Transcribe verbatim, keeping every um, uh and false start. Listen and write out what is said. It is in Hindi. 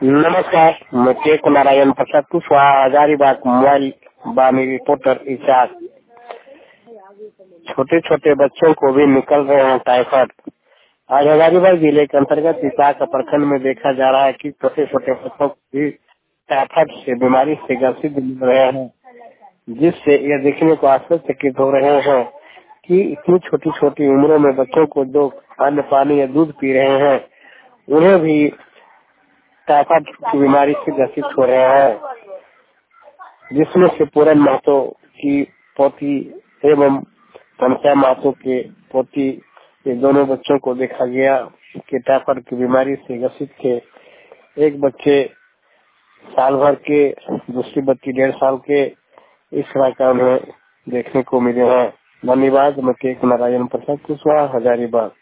नमस्कार, मैं के नारायण प्रसाद कुशवाहा हजारीबाग मोबाइल बानी रिपोर्टर इजाज। छोटे छोटे बच्चों को भी निकल रहे हैं टाइफाइड। आज हजारीबाग जिले के अंतर्गत इसाक प्रखंड में देखा जा रहा है कि छोटे छोटे बच्चों को भी टाइफाइड से बीमारी से ग्रसित मिल रहे हैं, जिससे यह देखने को आश्चर्यचकित हो रहे हैं कि इतनी छोटी छोटी उम्रों में बच्चों को जो अन्न पानी या दूध पी रहे हैं उन्हें भी टाइफाइड की बीमारी से ग्रसित हो रहे हैं, जिसमें से पूरन महतो की पोती एवं तनसा महतो के पोती ये दोनों बच्चों को देखा गया कि टाइफाइड की बीमारी से ग्रसित थे। एक बच्चे साल भर के, दूसरी बच्ची डेढ़ साल के, इस तरह का उन्हें देखने को मिले हैं। धन्यवाद। मैं के नारायण प्रसाद कुशवाहा हजारीबाग।